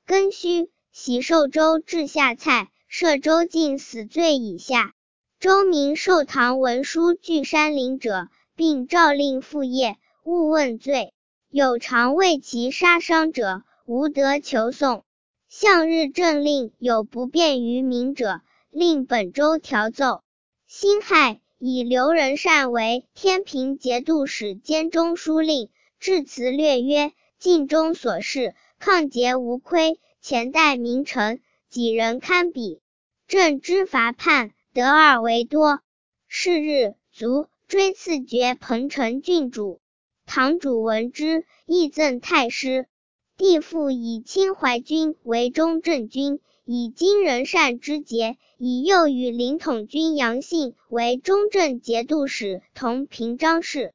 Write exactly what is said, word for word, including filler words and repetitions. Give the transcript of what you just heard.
庚戌，袭寿州治下蔡，摄州境死罪以下。州民受唐文书据山陵者，并诏令复业，勿问罪。有常为其杀伤者，无得求讼。向日政令有不便于民者，令本州调奏。辛亥，以刘仁善为天平节度使兼中书令，致辞略曰：晋中所事，抗节无亏，前代名臣，几人堪比。朕知伐叛，得二为多。是日，卒，追赐爵彭城郡主。堂主闻之，亦赠太师。帝复以清淮军为中正军，以今仁善之节，以右与领统军杨信为中正节度使，同平章事。